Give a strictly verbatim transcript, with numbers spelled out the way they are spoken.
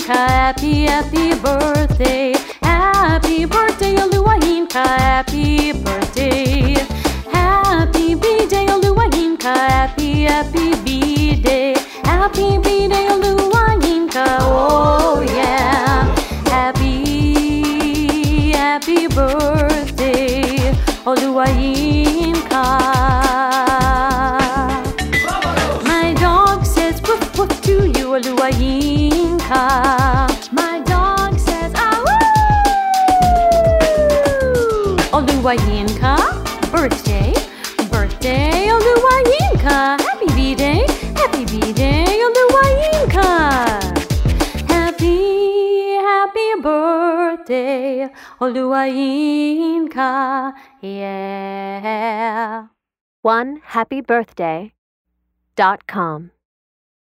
happy, happy birthday. Happy birthday, Oluwainka, happy birthday. Happy B-Day, Oluwainka, happy, happy B-Day. Happy B-Day, Oluwainka, oh yeah. Happy, happy birthday, Oluwainka. My dog says woof woof to you, Oluwainka. My dog says ah woo. Oluwainka, birthday, birthday, Oluwainka. Happy B-Day, happy B-Day, Oluwainka. Happy, happy birthday, Oluwainka, yeah. one happy birthday dot com